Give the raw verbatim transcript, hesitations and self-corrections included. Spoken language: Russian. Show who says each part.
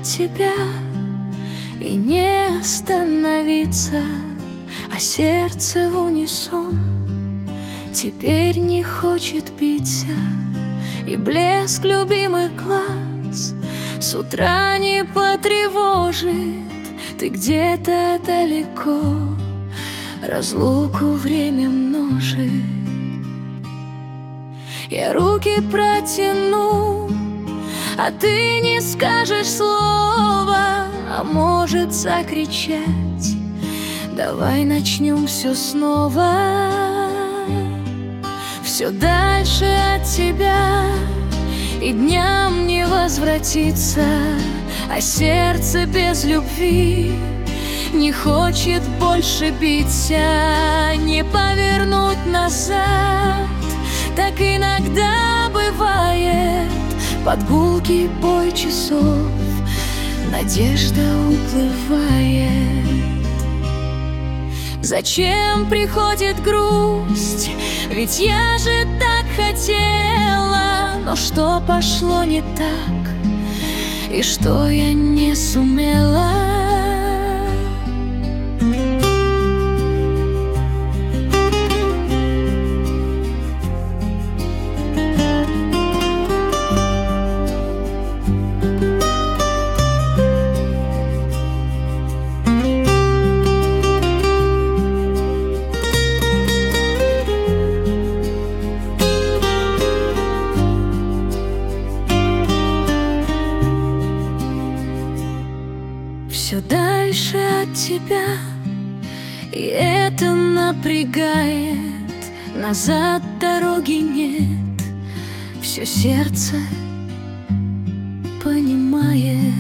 Speaker 1: тебя и не остановиться, а сердце в унисон теперь не хочет биться, и блеск любимых глаз с утра не потревожит. Ты где-то далеко, разлуку время множит. Я руки протяну, а ты не скажешь слова, а может закричать: давай начнем все снова. Все дальше от тебя, и дням не возвратиться, а сердце без любви не хочет больше биться, не повернуть назад. Так иногда бывает, под гулкий бой часов надежда уплывает. Зачем приходит грусть? Ведь я же так хотела. Но что пошло не так, и что я не сумела? Все дальше от тебя, и это напрягает. Назад дороги нет, все сердце понимает.